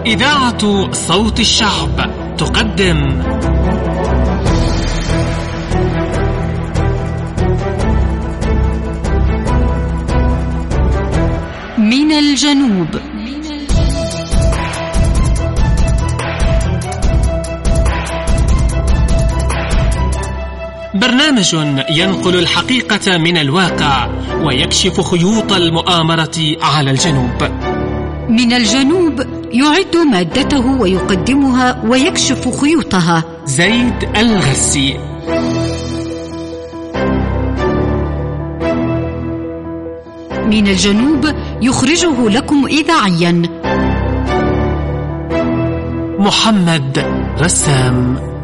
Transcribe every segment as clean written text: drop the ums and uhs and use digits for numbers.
إذاعة صوت الشعب تقدم من الجنوب. برنامج ينقل الحقيقة من الواقع ويكشف خيوط المؤامرة على الجنوب. من الجنوب يعد مادته ويقدمها ويكشف خيوطها زيد الغسي. من الجنوب يخرجه لكم إذاعيا محمد رسام.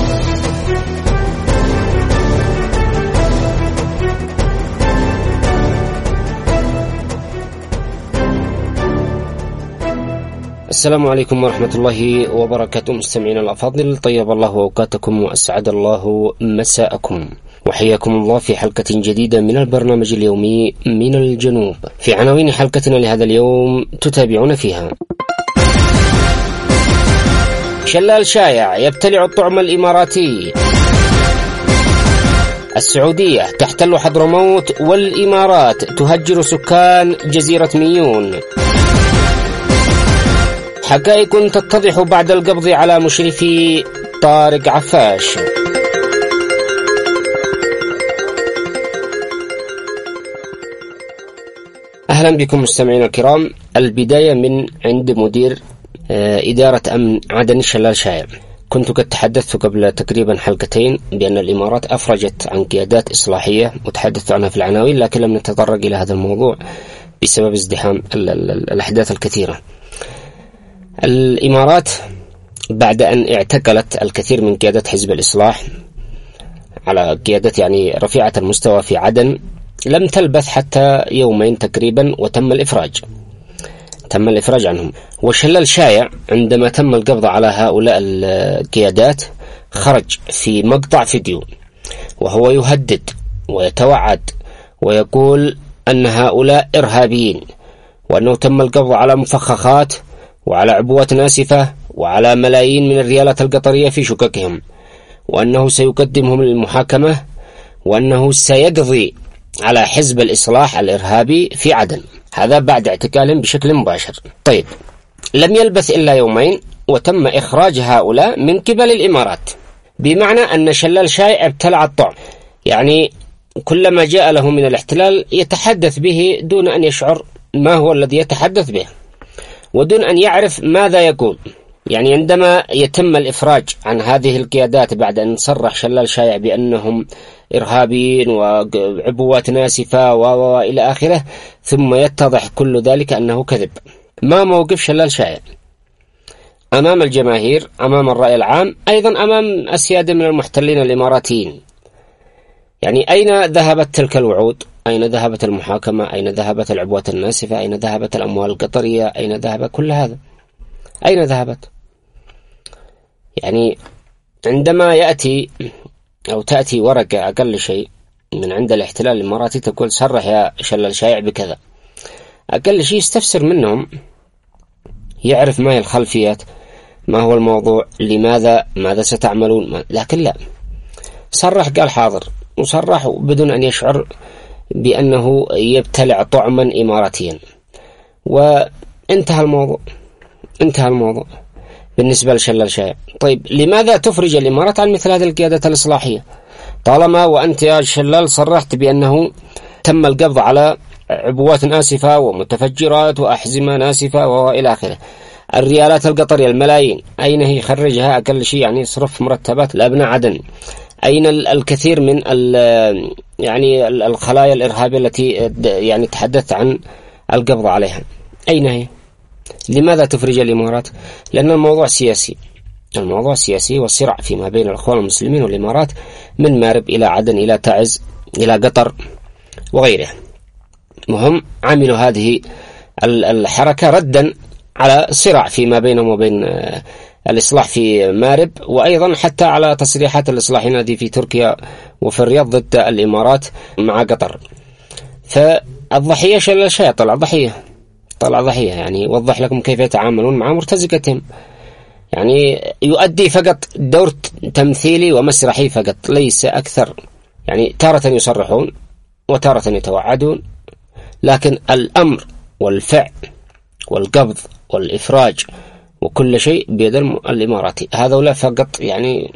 السلام عليكم ورحمة الله وبركاته. مستمعين الأفاضل، طيب الله أوقاتكم وأسعد الله مساءكم، وحياكم الله في حلقة جديدة من البرنامج اليومي من الجنوب. في عناوين حلقتنا لهذا اليوم تتابعون فيها: شلال شايع يبتلع الطعم الإماراتي، السعودية تحتل حضرموت والإمارات تهجر سكان جزيرة ميون، حقائق تتضح بعد القبض على مشرفي طارق عفاش. أهلا بكم مستمعين الكرام. البداية من عند مدير إدارة أمن عدن شلال شايع. كنت قد تحدثت قبل تقريبا حلقتين بأن الإمارات أفرجت عن قيادات إصلاحية وتحدثت عنها في العناوين، لكن لم نتطرق إلى هذا الموضوع بسبب ازدحام الأحداث الكثيرة. الإمارات بعد أن اعتقلت الكثير من قيادات حزب الإصلاح على قيادة يعني رفيعة المستوى في عدن، لم تلبث حتى يومين تقريبا وتم الإفراج عنهم. وشلال شايع عندما تم القبض على هؤلاء القيادات خرج في مقطع فيديو وهو يهدد ويتوعد ويقول أن هؤلاء إرهابيين، وأنه تم القبض على مفخخات وعلى عبوات ناسفة وعلى ملايين من الريالات القطرية في شققهم، وأنه سيقدمهم للمحاكمة، وأنه سيقضي على حزب الإصلاح الإرهابي في عدن. هذا بعد اعتقالهم بشكل مباشر. طيب، لم يلبث إلا يومين وتم إخراج هؤلاء من قبل الإمارات، بمعنى أن شلال شايع ابتلع الطعم، يعني كلما جاء له من الاحتلال يتحدث به دون أن يشعر ما هو الذي يتحدث به ودون أن يعرف ماذا يقول. يعني عندما يتم الإفراج عن هذه القيادات بعد أن صرح شلال شايع بأنهم إرهابيين وعبوات ناسفة وإلى آخره، ثم يتضح كل ذلك أنه كذب. ما موقف شلال شايع أمام الجماهير، أمام الرأي العام، أيضا أمام السيادة من المحتلين الإماراتيين؟ يعني أين ذهبت تلك الوعود؟ أين ذهبت المحاكمة؟ أين ذهبت العبوات الناسفة؟ أين ذهبت الأموال القطرية؟ أين ذهب كل هذا؟ أين ذهبت؟ يعني عندما يأتي أو تأتي ورقة أقل شيء من عند الاحتلال الإماراتي تقول صرح يا شلال شايع بكذا، أقل شيء يستفسر منهم، يعرف ما هي الخلفيات، ما هو الموضوع، لماذا، ماذا ستعملون. لكن لا، صرح قال حاضر، وصرح بدون أن يشعر بأنه يبتلع طعما إماراتيا، وانتهى الموضوع. انتهى الموضوع بالنسبة لشلال شايع. طيب، لماذا تفرج الإمارات عن مثل هذه القيادات الإصلاحية طالما وأنت يا شلال صرحت بأنه تم القبض على عبوات ناسفة ومتفجرات وأحزمة ناسفة وإلى آخره؟ الريالات القطرية الملايين أين هي؟ خرجها أقل شيء، يعني صرف مرتبات لأبناء عدن. أين الكثير من يعني الخلايا الإرهابية التي يعني تحدثت عن القبض عليها؟ أين هي؟ لماذا تفرج الإمارات؟ لأن الموضوع سياسي. الموضوع سياسي، والصراع فيما بين الأخوان المسلمين والإمارات من مارب إلى عدن إلى تعز إلى قطر وغيرها. مهم عملوا هذه الحركة ردا على صراع فيما بينهم وبين الإصلاح في مارب، وأيضا حتى على تصريحات الإصلاحيين الذي في تركيا وفي الرياض ضد الإمارات مع قطر. فالضحية شلال شايع طلع ضحية. طلع ضحية، يعني يوضح لكم كيف يتعاملون مع مرتزقتهم. يعني يؤدي فقط دور تمثيلي ومسرحي فقط، ليس أكثر. يعني تارة يصرحون وتارة يتوعدون، لكن الأمر والفعل والقبض والإفراج وكل شيء بيد الإماراتي. هذولا فقط يعني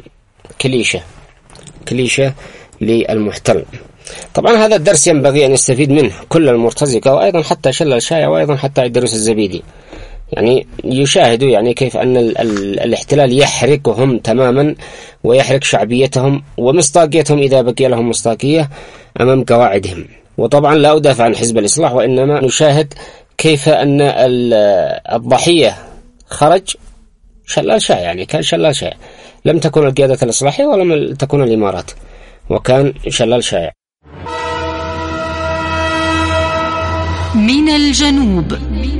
كليشة للمحتل. طبعا هذا الدرس ينبغي أن يستفيد منه كل المرتزقة، وأيضا حتى شلل الشايع، وأيضا حتى عيدروس الزبيدي. يعني يشاهدوا يعني كيف أن الاحتلال يحرقهم تماما، ويحرق شعبيتهم ومصداقيتهم إذا بقي لهم مصداقية أمام قواعدهم. وطبعا لا أدافع عن حزب الإصلاح، وإنما نشاهد كيف أن الضحية خرج شلال شايع، يعني كان شلال شايع، لم تكن القيادة الإصلاحية ولم تكن الإمارات، وكان شلال شايع. من الجنوب.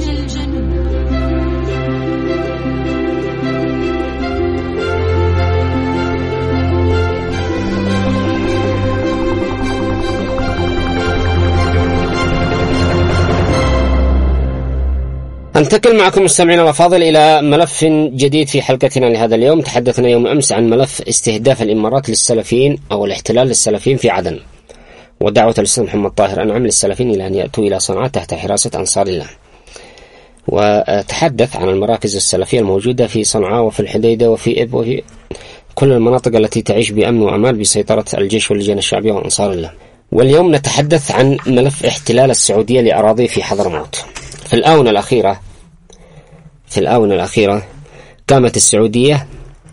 أنتقل معكم مستمعينا الأفاضل إلى ملف جديد في حلقتنا لهذا اليوم. تحدثنا يوم أمس عن ملف استهداف الإمارات للسلفيين أو الاحتلال للسلفيين في عدن، ودعوة الأستاذ محمد طاهر أنعم للسلفيين إلى أن يأتوا إلى صنعاء تحت حراسة أنصار الله. وتحدث عن المراكز السلفية الموجودة في صنعاء وفي الحديدة وفي إب وفي كل المناطق التي تعيش بأمن وأمان بسيطرة الجيش واللجان الشعبية وأنصار الله. واليوم نتحدث عن ملف احتلال السعودية لأراضي في حضرموت. في الآونة الأخيرة قامت السعودية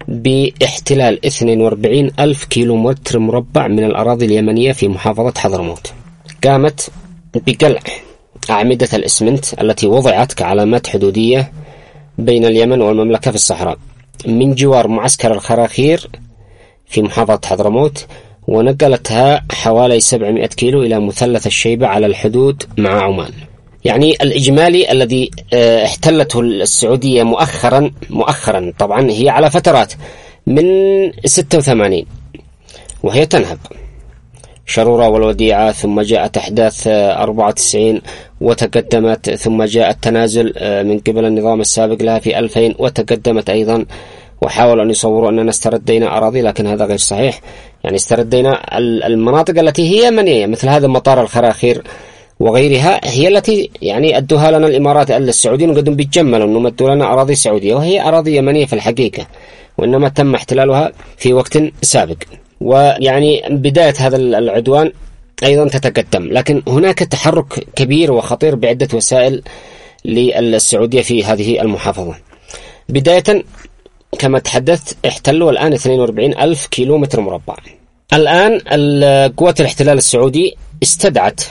باحتلال 42,000 كيلومتر مربع من الأراضي اليمنية في محافظة حضرموت. قامت بقلع أعمدة الإسمنت التي وضعت كعلامات حدودية بين اليمن والمملكة في الصحراء من جوار معسكر الخراخير في محافظة حضرموت، ونقلتها حوالي 700 كيلو إلى مثلث الشيبة على الحدود مع عمان. يعني الإجمالي الذي احتلته السعودية مؤخرا طبعا هي على فترات من 86 وهي تنهب شرورة والوديعة، ثم جاءت أحداث 94 وتقدمت، ثم جاء التنازل من قبل النظام السابق لها في 2000 وتقدمت أيضا، وحاولوا أن يصوروا أننا استردينا أراضي، لكن هذا غير صحيح. يعني استردينا المناطق التي هي يمنية مثل هذا مطار الخراخير وغيرها، هي التي يعني أدوها لنا الإمارات السعوديين، وقدم بيتجملوا أنهم أدوا لنا أراضي سعودية وهي أراضي يمنية في الحقيقة، وإنما تم احتلالها في وقت سابق. ويعني بداية هذا العدوان أيضا تتقدم، لكن هناك تحرك كبير وخطير بعدة وسائل للسعودية في هذه المحافظة. بداية كما تحدثت احتلوا الآن 42,000 كيلومتر مربع. الآن قوات الاحتلال السعودي استدعت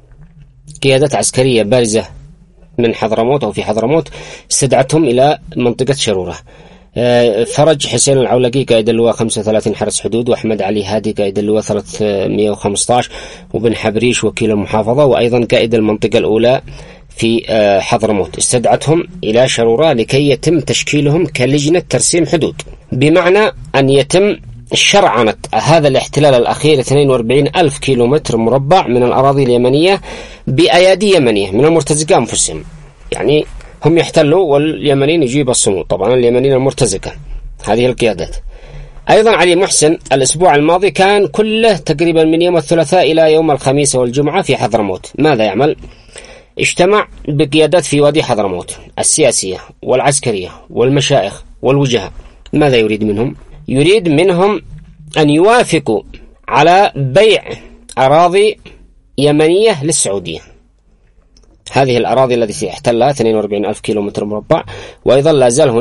قيادات عسكرية بارزة من حضرموت أو في حضرموت، استدعتهم إلى منطقة شرورة. فرج حسين العولقي قائد اللواء 35 حرس حدود، وأحمد علي هادي قائد اللواء 315، وبن حبريش وكيل المحافظة، وأيضا قائد المنطقة الأولى في حضرموت، استدعتهم إلى شرورة لكي يتم تشكيلهم كلجنة ترسيم حدود، بمعنى أن يتم شرعنة هذا الاحتلال الأخير 42,000 كيلومتر مربع من الأراضي اليمنية بأيادي يمنية من المرتزقة أنفسهم. يعني هم يحتلوا واليمنيين يجيب الصمود، طبعا اليمنيين المرتزقة هذه القيادات. أيضا علي محسن الأسبوع الماضي كان كله تقريبا من يوم الثلاثاء إلى يوم الخميس والجمعة في حضرموت. ماذا يعمل؟ اجتمع بقيادات في وادي حضرموت السياسية والعسكرية والمشايخ والوجهاء. ماذا يريد منهم؟ يريد منهم أن يوافقوا على بيع أراضي يمنية للسعودية، هذه الأراضي التي احتلها 42,000 كيلومتر مربع، وأيضا لا زال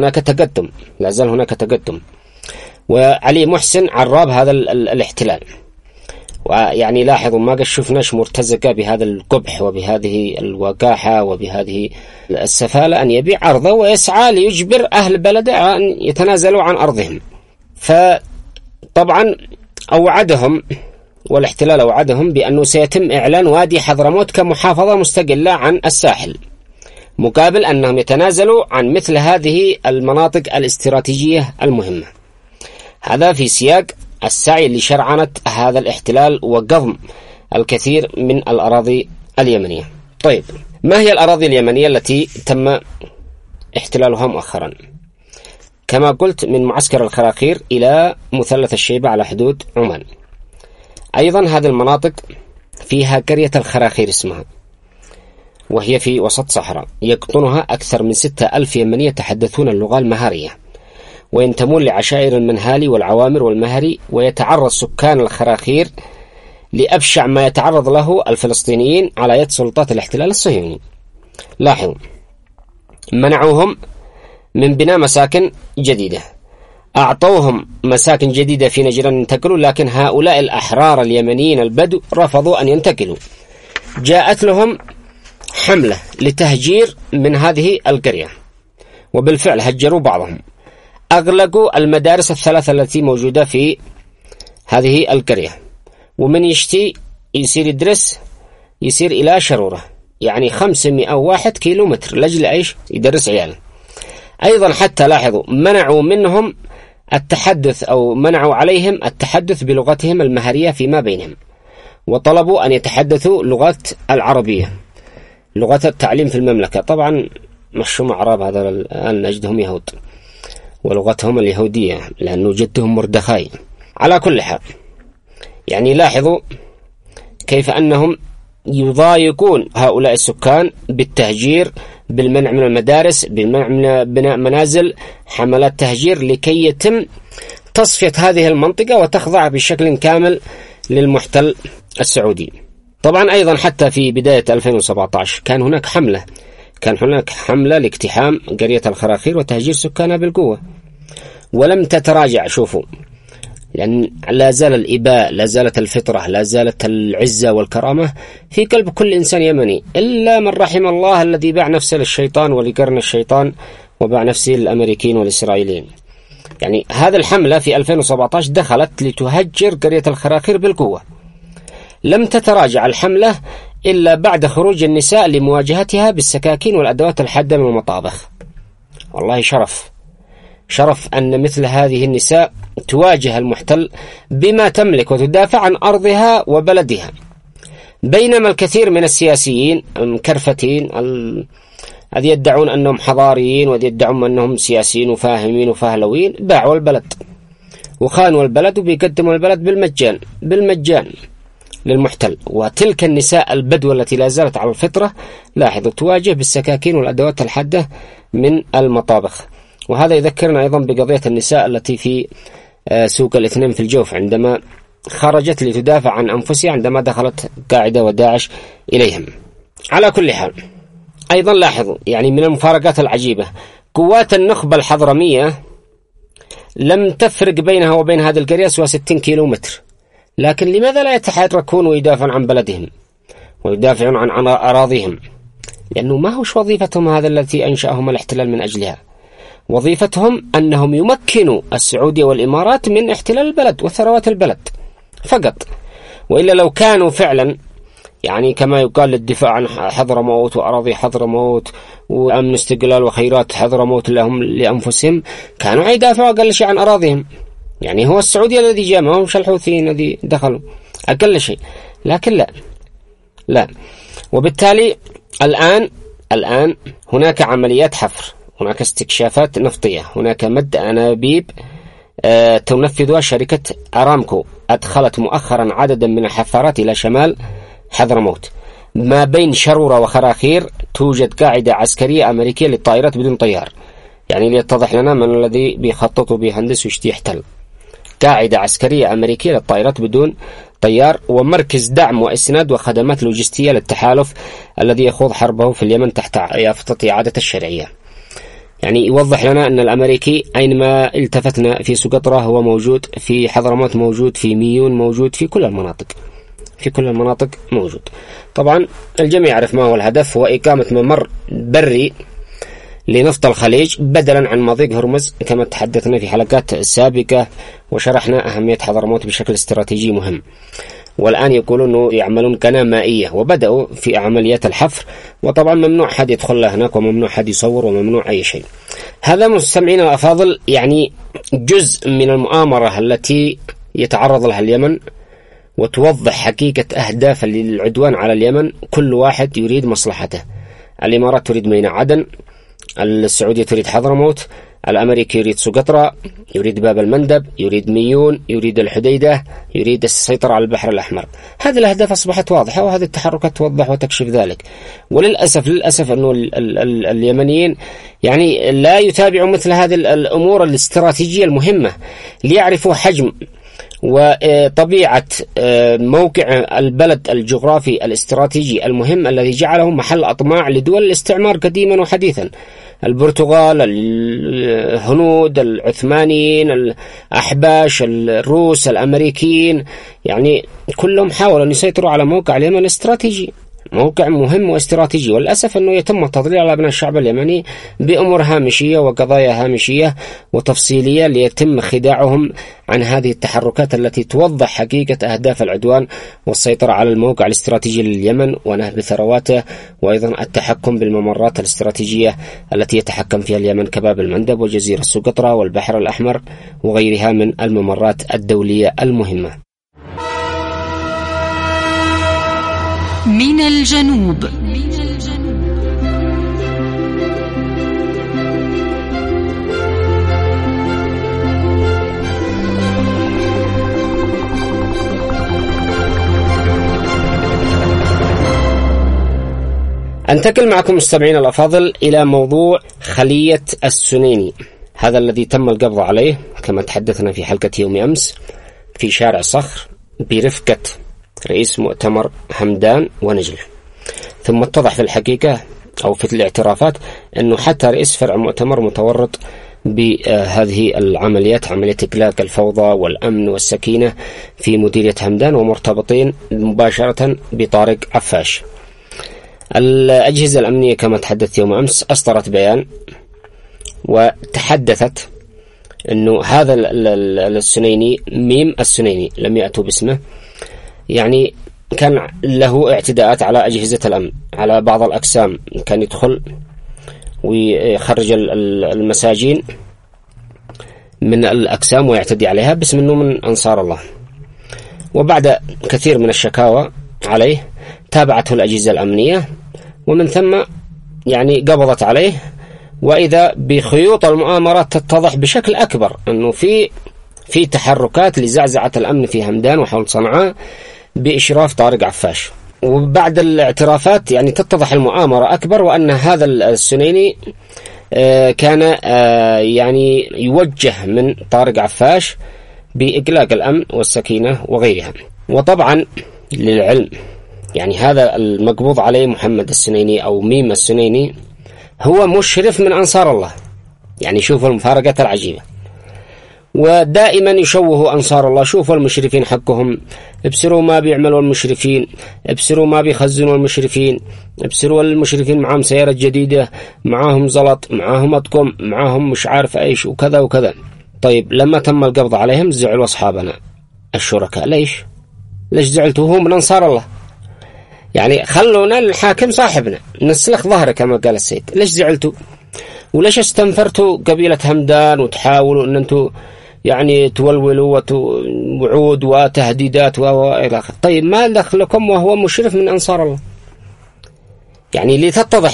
هناك تقدم. وعلي محسن عراب هذا الاحتلال. ويعني لاحظوا ما قد شفناش مرتزقة بهذا القبح وبهذه الوقاحة وبهذه السفالة أن يبيع أرضه ويسعى ليجبر أهل بلده أن يتنازلوا عن أرضهم. فطبعا أوعدهم والاحتلال أوعدهم بأنه سيتم إعلان وادي حضرموت كمحافظة مستقلة عن الساحل، مقابل أنهم يتنازلوا عن مثل هذه المناطق الاستراتيجية المهمة. هذا في سياق السعي لشرعنة هذا الاحتلال وقضم الكثير من الأراضي اليمنية. طيب، ما هي الأراضي اليمنية التي تم احتلالها مؤخرا؟ كما قلت من معسكر الخراخير إلى مثلث الشيبة على حدود عمان. أيضا هذه المناطق فيها قرية الخراخير اسمها، وهي في وسط صحراء يقطنها أكثر من 6000 يمني يتحدثون اللغة المهرية، وينتمون لعشائر المنهالي والعوامر والمهري، ويتعرض سكان الخراخير لأبشع ما يتعرض له الفلسطينيين على يد سلطات الاحتلال الصهيوني. لاحظوا، منعوهم من بناء مساكن جديدة، أعطوهم مساكن جديدة في نجران ينتقلوا، لكن هؤلاء الأحرار اليمنيين البدو رفضوا أن ينتقلوا. جاءت لهم حملة لتهجير من هذه القرية، وبالفعل هجروا بعضهم، أغلقوا المدارس الثلاثة التي موجودة في هذه القرية، ومن يشتي يصير يدرس يصير إلى شرورة، يعني 501 كيلومتر لأجل أيش؟ يدرس عياله. أيضا حتى لاحظوا منعوا منهم التحدث، أو منعوا عليهم التحدث بلغتهم المهرية فيما بينهم، وطلبوا أن يتحدثوا لغات العربية، لغة التعليم في المملكة. طبعا مشهم أعراب، هذا الآن نجدهم يهود ولغتهم اليهودية لأنه جدهم مردخاي. على كل حال، يعني لاحظوا كيف أنهم يضايقون هؤلاء السكان بالتهجير، بالمنع من المدارس، بالمنع من بناء منازل، حملات تهجير، لكي يتم تصفية هذه المنطقة وتخضع بشكل كامل للمحتل السعودي. طبعا أيضا حتى في بداية 2017 كان هناك حملة لاقتحام قرية الخراخير وتهجير سكانها بالقوة، ولم تتراجع. شوفوا، لأن لا زال الإباء، لا زالت الفطرة، لا زالت العزة والكرامة في قلب كل إنسان يمني، إلا من رحم الله الذي باع نفسه للشيطان ولقرن الشيطان، وباع نفسه للأمريكيين والإسرائيليين. يعني هذه الحملة في 2017 دخلت لتهجر قرية الخراخير بالقوة. لم تتراجع الحملة إلا بعد خروج النساء لمواجهتها بالسكاكين والأدوات الحادة من المطابخ. والله شرف أن مثل هذه النساء تواجه المحتل بما تملك وتدافع عن أرضها وبلدها، بينما الكثير من السياسيين المكرفتين الذي يدعون أنهم حضاريين ويدعون أنهم سياسيين وفاهمين وفهلوين باعوا البلد وخانوا البلد وبيقدموا البلد بالمجان للمحتل. وتلك النساء البدو التي لا زالت على الفطرة، لاحظوا، تواجه بالسكاكين والأدوات الحادة من المطابخ. وهذا يذكرنا أيضا بقضية النساء التي في سوق الاثنين في الجوف، عندما خرجت لتدافع عن أنفسها عندما دخلت قاعدة وداعش إليهم. على كل حال، أيضا لاحظوا يعني من المفارقات العجيبة، قوات النخبة الحضرمية لم تفرق بينها وبين هذه القرية سوى 60 كيلومتر، لكن لماذا لا يتحركون ويدافعون عن بلدهم ويدافعون عن أراضيهم؟ لأنه ما هوش وظيفتهم هذا التي أنشأهم الاحتلال من أجلها. وظيفتهم أنهم يمكنوا السعودية والإمارات من احتلال البلد وثروات البلد فقط. وإلا لو كانوا فعلا يعني كما يقال للدفاع عن حضرموت وأراضي حضرموت وأمن استقلال وخيرات حضرموت لهم لأنفسهم، كانوا يدافعوا أقل شيء عن أراضيهم. يعني هو السعودية الذي جاء، ما هم الحوثيين الذي دخلوا أقل شيء، لكن لا. وبالتالي الآن هناك عمليات حفر، هناك استكشافات نفطية، هناك مد أنابيب تنفذها شركة أرامكو. أدخلت مؤخرا عددا من الحفارات إلى شمال حضرموت. ما بين شرورة وخراخير توجد قاعدة عسكرية أمريكية للطائرات بدون طيار، يعني ليتضح لنا من الذي بيخطط وبيهندس ويشتي يحتل. قاعدة عسكرية أمريكية للطائرات بدون طيار، ومركز دعم وإسناد وخدمات لوجستية للتحالف الذي يخوض حربه في اليمن تحت يافطة إعادة الشرعية. يعني يوضح لنا أن الأمريكي أينما التفتنا في سقطرى هو موجود، في حضرموت موجود، في ميون موجود، في كل المناطق موجود. طبعا الجميع يعرف ما هو الهدف، هو إقامة ممر بري لنفط الخليج بدلا عن مضيق هرمز، كما تحدثنا في حلقات سابقة وشرحنا أهمية حضرموت بشكل استراتيجي مهم. والآن يقولون أنه يعملون قناة مائية، وبدأوا في عمليات الحفر، وطبعا ممنوع حد يدخل هناك، وممنوع حد يصور، وممنوع أي شيء. هذا مستمعين الأفاضل يعني جزء من المؤامرة التي يتعرض لها اليمن، وتوضح حقيقة أهداف للعدوان على اليمن. كل واحد يريد مصلحته، الإمارات تريد ميناء عدن، السعودية تريد حضرموت، الأمريكي يريد سقطرى، يريد باب المندب، يريد ميون، يريد الحديدة، يريد السيطرة على البحر الأحمر. هذه الأهداف أصبحت واضحة، وهذه التحركات توضح وتكشف ذلك. وللأسف أنه اليمنيين يعني لا يتابعوا مثل هذه الأمور الاستراتيجية المهمة ليعرفوا حجم وطبيعة موقع البلد الجغرافي الاستراتيجي المهم الذي جعله محل أطماع لدول الاستعمار قديما وحديثا. البرتغال، الهنود، العثمانيين، الأحباش، الروس، الأمريكيين، يعني كلهم حاولوا أن يسيطروا على موقع اليمن الاستراتيجي، موقع مهم واستراتيجي. والأسف أنه يتم التضليل على أبناء الشعب اليمني بأمور هامشية وقضايا هامشية وتفصيلية ليتم خداعهم عن هذه التحركات التي توضح حقيقة أهداف العدوان والسيطرة على الموقع الاستراتيجي لليمن ونهب ثرواته، وأيضا التحكم بالممرات الاستراتيجية التي يتحكم فيها اليمن كباب المندب وجزيرة سقطرى والبحر الأحمر وغيرها من الممرات الدولية المهمة. من الجنوب. أنتقل معكم مستمعين الأفاضل إلى موضوع خلية السنيني، هذا الذي تم القبض عليه كما تحدثنا في حلقة يوم أمس في شارع صخر برفقة رئيس مؤتمر همدان ونجلة. ثم اتضح في الحقيقة أو في الاعترافات أنه حتى رئيس فرع مؤتمر متورط بهذه العمليات، عملية إقلاق الفوضى والأمن والسكينة في مديرية همدان، ومرتبطين مباشرة بطارق عفاش. الأجهزة الأمنية كما تحدثت يوم أمس أصدرت بيان وتحدثت أنه هذا السنيني، ميم السنيني، لم يأتوا باسمه، يعني كان له اعتداءات على أجهزة الأمن، على بعض الأقسام، كان يدخل ويخرج المساجين من الأقسام ويعتدي عليها باسم أنه من أنصار الله. وبعد كثير من الشكاوى عليه تابعته الأجهزة الأمنية، ومن ثم يعني قبضت عليه، وإذا بخيوط المؤامرات تتضح بشكل أكبر أنه في تحركات لزعزعة الأمن في همدان وحول صنعاء بإشراف طارق عفاش. وبعد الاعترافات يعني تتضح المؤامرة أكبر، وأن هذا السنيني كان يعني يوجه من طارق عفاش بإقلاق الأمن والسكينة وغيرها. وطبعا للعلم يعني هذا المقبوض عليه محمد السنيني أو ميم السنيني هو مشرف من أنصار الله. يعني شوفوا المفارقات العجيبة، ودائما يشوهوا أنصار الله. شوفوا المشرفين حقهم، ابصروا ما بيعملوا المشرفين، ابصروا ما بيخزنوا المشرفين، ابصروا المشرفين معهم سيارة جديدة، معهم زلط، معهم أطقم، معهم مش عارف ايش وكذا وكذا. طيب لما تم القبض عليهم زعلوا أصحابنا الشركاء. ليش زعلتوا؟ هو من أنصار الله. يعني خلونا الحاكم صاحبنا نسلخ ظهره كما قال السيد. ليش زعلتوا؟ وليش استنفرتوا قبيلة همدان وتحاولوا أن أنتوا يعني تولولوا وعود وتهديدات وإلى آخره؟ طيب ما دخلكم وهو مشرف من أنصار الله؟ يعني لتتضح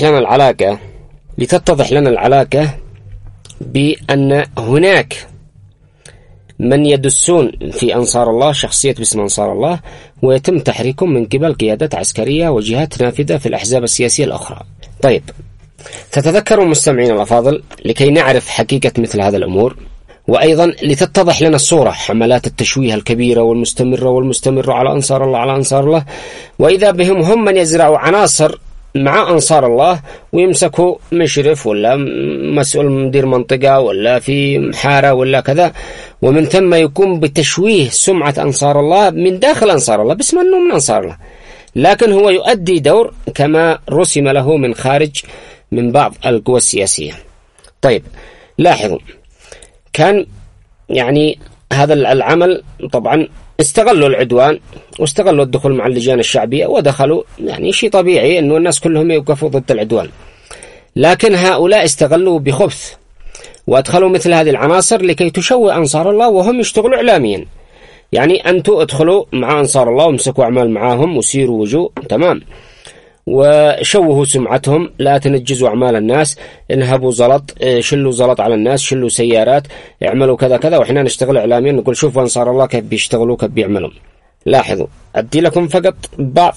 لنا العلاقة بأن هناك من يدسون في أنصار الله، شخصية باسم أنصار الله، ويتم تحريكهم من قبل قيادات عسكرية وجهات نافذة في الأحزاب السياسية الأخرى. طيب تتذكروا مستمعين الأفاضل لكي نعرف حقيقة مثل هذا الأمور، وأيضا لتتضح لنا الصورة، حملات التشويه الكبيرة والمستمرة على أنصار الله، وإذا بهم هم من يزرعوا عناصر مع أنصار الله ويمسكوا مشرف ولا مسؤول مدير منطقة ولا في حارة ولا كذا، ومن ثم يقوم بتشويه سمعة أنصار الله من داخل أنصار الله باسم أنه من أنصار الله، لكن هو يؤدي دور كما رسم له من خارج من بعض القوى السياسية. طيب لاحظوا، كان يعني هذا العمل طبعا استغلوا العدوان واستغلوا الدخول مع اللجان الشعبية ودخلوا، يعني شيء طبيعي أنه الناس كلهم يوقفوا ضد العدوان، لكن هؤلاء استغلوا بخبث وادخلوا مثل هذه العناصر لكي تشوه أنصار الله وهم يشتغلوا إعلاميا. يعني أنتوا ادخلوا مع أنصار الله وامسكوا أعمال معاهم وسيروا وجوه، تمام، وشوهوا سمعتهم، لا تنجزوا أعمال الناس، انهبوا زلط، شلوا زلط على الناس، شلوا سيارات، اعملوا كذا كذا، وإحنا نشتغل إعلاميا نقول شوفوا أنصار الله كيف بيشتغلوا كيف بيعملوا. لاحظوا، أدي لكم فقط بعض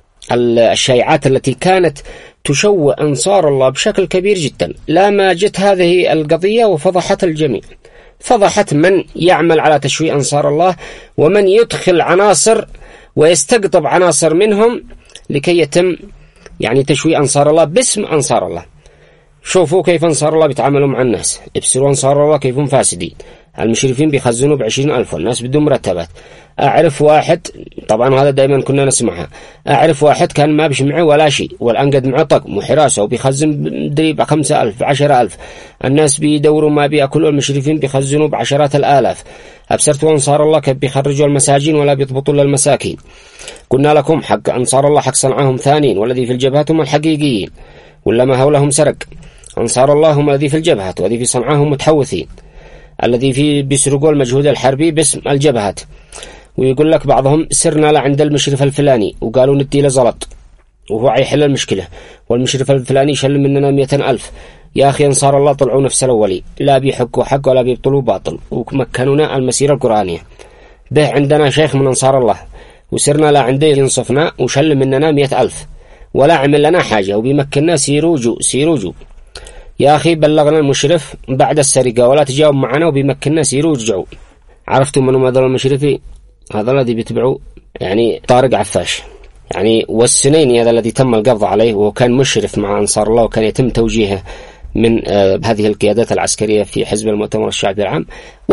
الشائعات التي كانت تشوه أنصار الله بشكل كبير جدا. لا ما جت هذه القضية وفضحت الجميع، فضحت من يعمل على تشويه أنصار الله، ومن يدخل عناصر ويستقطب عناصر منهم لكي يتم يعني تشويه أنصار الله باسم أنصار الله. شوفوا كيف أنصار الله بيتعاملوا مع الناس، ابصروا أنصار الله كيف فاسدين، المشرفين بيخزنوا ب20,000 والناس بدون مرتبات. أعرف واحد، طبعا هذا دائما كنا نسمعها، أعرف واحد كان ما بيش معه ولا شيء، والآن قد معه طقم وحراسة وبيخزن ب5,000 ب10,000، الناس بيدوروا ما بيأكلوا، المشرفين بيخزنوا بعشرات الآلاف. أبصرتوا أنصار الله كيف بيخرجوا المساجين ولا بيضبطوا للمساكين. قلنا لكم حق أنصار الله حق صنعهم ثانين، والذي في الجبهات هم الحقيقيين، ولا ما هولهم سرق. أنصار الله هم الذي في الجبهات، والذي في صنعهم متحوثين، الذي في بيسرقوا المجهود الحربي باسم الجبهات. ويقول لك بعضهم سرنا لعند المشرف الفلاني وقالوا ندي له زلط وهو يحل المشكلة، والمشرف الفلاني يشل مننا 100,000. يا أخي أنصار الله طلعوا نفس الأولي، لا بيحقوا حق ولا بيبطلوا باطل، ومكنونا المسيرة القرآنية. به عندنا شيخ من أنصار الله وسرنا لا عنده ينصفنا وشل مننا 100,000 ولا عمل لنا حاجة، وبيمكننا سيروجو. يا أخي بلغنا المشرف بعد السرقة ولا تجاوب معنا، وبيمكننا سيروجعوا. عرفتوا من هذول المشرفين؟ هذا الذي بيتبعوا يعني طارق عفاش، يعني والسنيني هذا الذي تم القبض عليه، وكان مشرف مع أنصار الله، وكان يتم توجيهه من هذه القيادات العسكرية في حزب المؤتمر الشعبي العام.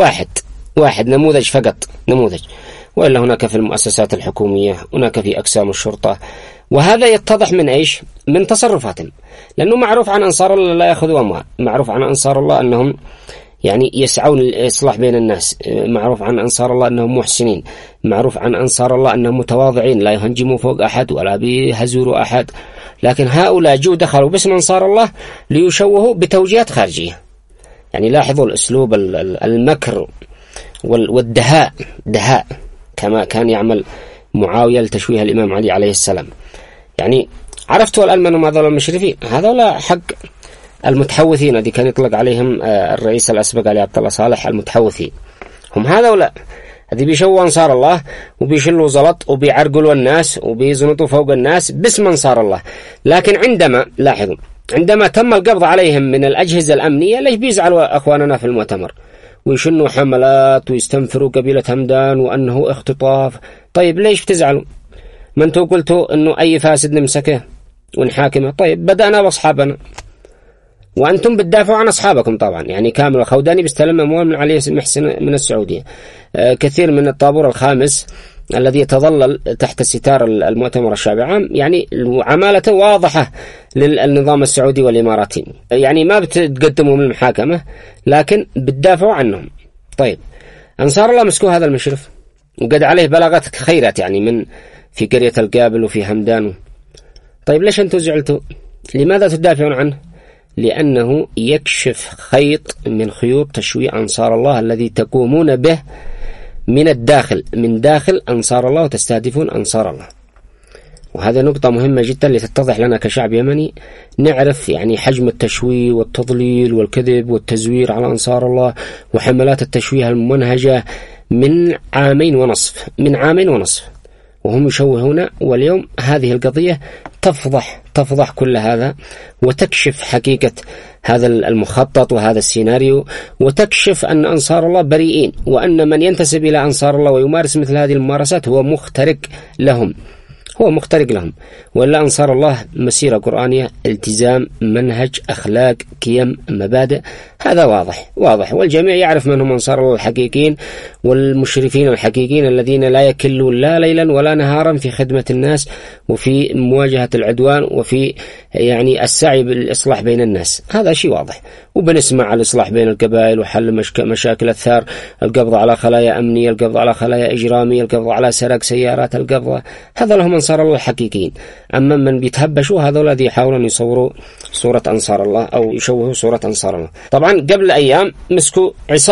واحد نموذج فقط، نموذج. وإلا هناك في المؤسسات الحكومية، هناك في أقسام الشرطة. وهذا يتضح من إيش؟ من تصرفاتهم، لأنه معروف عن أنصار الله لا يأخذوا أموال، معروف عن أنصار الله أنهم يعني يسعون الإصلاح بين الناس، معروف عن أنصار الله أنهم محسنين، معروف عن أنصار الله أنهم متواضعين، لا يهنجموا فوق أحد ولا بيهزوروا أحد. لكن هؤلاء جو دخلوا باسم أنصار الله ليشوهوا بتوجيهات خارجية. يعني لاحظوا الأسلوب، المكر والدهاء، دهاء كما كان يعمل معاوية لتشويه الإمام علي عليه السلام. يعني عرفتوا الآن من هم هذول المشرفين؟ هذول حق المتحوثين الذي كان يطلق عليهم الرئيس الأسبق علي عبد الله صالح، المتحوثين هم هذول الذي بيشووا أنصار الله وبيشلوا زلط وبيعرقلوا الناس وبيزنطوا فوق الناس باسم أنصار الله. لكن عندما لاحظوا، عندما تم القبض عليهم من الأجهزة الأمنية، ليش بيزعلوا أخواننا في المؤتمر ويشنوا حملات ويستنفروا قبيلة همدان وأنه اختطاف؟ طيب ليش بتزعلوا؟ ما انتوا قلتوا أنه أي فاسد نمسكه ونحاكمه. طيب بدأنا بأصحابنا، وأنتم بتدافعوا عن أصحابكم طبعا. يعني كامل الخوداني بيستلم أموال من علي محسن من السعودية، كثير من الطابور الخامس الذي يتظلل تحت ستار المؤتمر الشعبي العام، يعني عمالته واضحة للنظام السعودي والإماراتي. يعني ما بتقدموا من المحاكمة لكن بتدافعوا عنهم. طيب أنصار الله مسكوا هذا المشرف وقد عليه بلاغات خيرات يعني من في قرية القابل وفي همدان. طيب ليش أنتم زعلتوا؟ لماذا تدافعون عنه؟ لأنه يكشف خيط من خيوط تشويه أنصار الله الذي تقومون به من الداخل، من داخل أنصار الله، وتستهدفون أنصار الله. وهذا نقطة مهمة جدا لتتضح لنا كشعب يمني، نعرف يعني حجم التشويه والتضليل والكذب والتزوير على أنصار الله وحملات التشويه الممنهجة من عامين ونصف وهم يشوهون. واليوم هذه القضية تفضح كل هذا، وتكشف حقيقة هذا المخطط وهذا السيناريو، وتكشف أن أنصار الله بريئين، وأن من ينتسب إلى أنصار الله ويمارس مثل هذه الممارسات هو مخترق لهم. ولا أنصار الله مسيرة قرآنية، التزام، منهج، أخلاق، قيم، مبادئ. هذا واضح والجميع يعرف من هم أنصار الله الحقيقيين والمشرفين الحقيقيين الذين لا يكلون لا ليلا ولا نهارا في خدمة الناس وفي مواجهة العدوان وفي يعني السعي بالإصلاح بين الناس. هذا شيء واضح. وبنسمع الإصلاح بين القبائل وحل مشاكل الثار، القبض على خلايا أمنية، القبض على خلايا إجرامية، القبض على سرق سيارات، القبض. هذا لهم أنصار الله الحقيقيين. أما من بيتهبشوا هذا الذي يحاولون يصوروا صورة أنصار الله أو يشوهوا صورة أنصار الله. طبعا قبل أيام مسكوا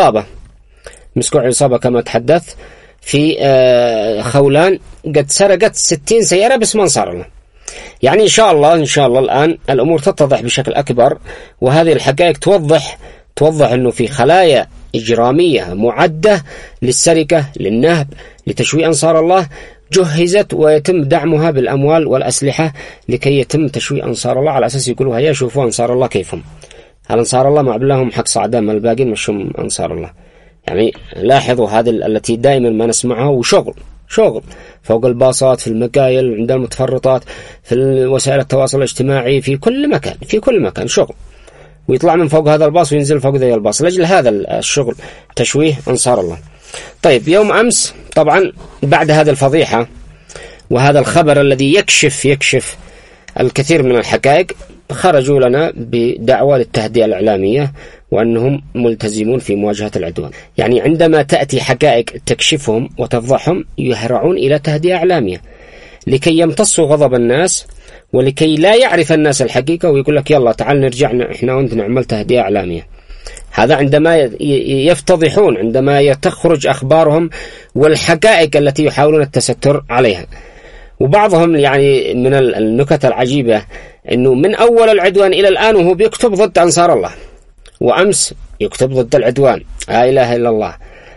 عصابة كما تحدث في خولان، قد سرقت 60 سيارة باسم أنصار الله. يعني إن شاء الله الآن الأمور تتضح بشكل أكبر، وهذه الحقائق توضح أنه في خلايا إجرامية معدة للسرقة، للنهب، لتشويه أنصار الله، جهزت ويتم دعمها بالأموال والأسلحة لكي يتم تشويه أنصار الله، على أساس يقولوا هيا شوفوا أنصار الله كيفهم، هل أنصار الله مع باللهم حق صعداء، ما الباقين مشهم أنصار الله. يعني لاحظوا هذه التي دائما ما نسمعها، وشغل فوق الباصات، في المقايل، عند المتفرطات، في وسائل التواصل الاجتماعي، في كل مكان شغل، ويطلع من فوق هذا الباص وينزل فوق ذي الباص لأجل هذا الشغل، تشويه أنصار الله. طيب يوم أمس طبعا بعد هذه الفضيحة وهذا الخبر الذي يكشف الكثير من الحقائق، خرجوا لنا بدعوى للتهدئة الإعلامية وأنهم ملتزمون في مواجهة العدوان. يعني عندما تأتي حقائق تكشفهم وتفضحهم يهرعون إلى تهدئة إعلامية لكي يمتصوا غضب الناس، ولكي لا يعرف الناس الحقيقة، ويقول لك يلا تعال نرجع إحنا وانت نعمل تهدئة إعلامية. هذا عندما يفتضحون، عندما تخرج أخبارهم والحقائق التي يحاولون التستر عليها. وبعضهم يعني من النكت العجيبة أنه من أول العدوان إلى الآن وهو بيكتب ضد أنصار الله، وأمس يكتب ضد العدوان، لا إله إلا الله.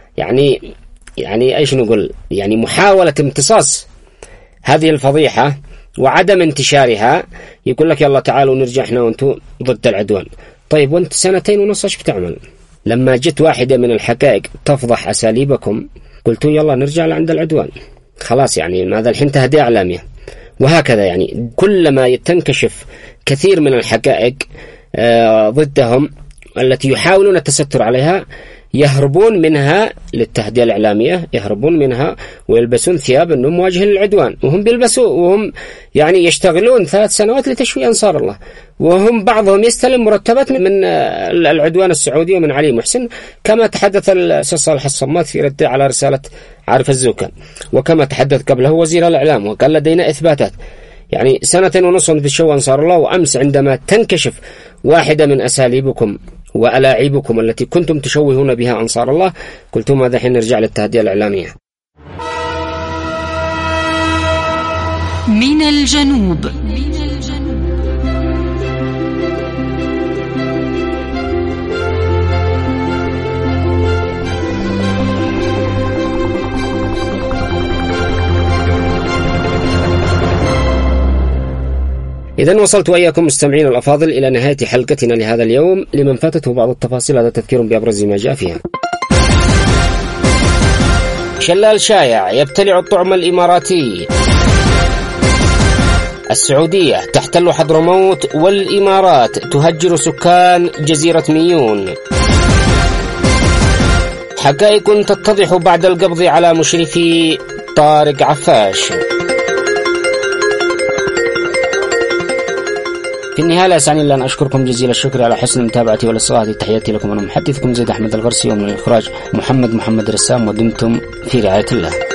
يعني إيش نقول؟ يعني محاولة امتصاص هذه الفضيحة وعدم انتشارها، يقول لك يلا تعالوا نرجع احنا وانتو ضد العدوان. طيب وانت 2.5 ايش بتعمل؟ لما جت واحدة من الحقائق تفضح أساليبكم قلتوا يلا نرجع لعند العدوان، خلاص. يعني ماذا الحين تهدئة إعلامية. وهكذا يعني كلما تنكشف كثير من الحقائق ضدهم التي يحاولون التستر عليها، يهربون منها للتهدئة الإعلامية، يهربون منها ويلبسون ثياب أنهم مواجهين للعدوان، وهم بيلبسوا وهم يعني يشتغلون 3 سنوات لتشويه أنصار الله، وهم بعضهم يستلم مرتبات من العدوان السعودي ومن علي محسن، كما تحدث الأستاذ صالح الصمات في رد على رسالة عارف الزوكا، وكما تحدث قبله وزير الإعلام وقال لدينا إثباتات. يعني 2.5 بتشوه أنصار الله، وأمس عندما تنكشف واحدة من أساليبكم وألاعيبكم التي كنتم تشوهون بها أنصار الله، قلتم هذا حين نرجع للتهدئة الإعلامية. من الجنوب. إذن وصلت وإياكم مستمعين الأفاضل إلى نهاية حلقتنا لهذا اليوم. لمن فاتته بعض التفاصيل هذا تذكير بأبرز ما جاء فيها. شلال شايع يبتلع الطعم الإماراتي. السعودية تحتل حضرموت والإمارات تهجر سكان جزيرة ميون. حقائق تتضح بعد القبض على مشرفي طارق عفاش. في النهاية لا يسعني إلا أن أشكركم جزيل الشكر على حسن المتابعة والإصغاء. تحياتي لكم، أنا محدثكم زيد أحمد الغرسي، ومن الإخراج محمد رسام، ودمتم في رعاية الله.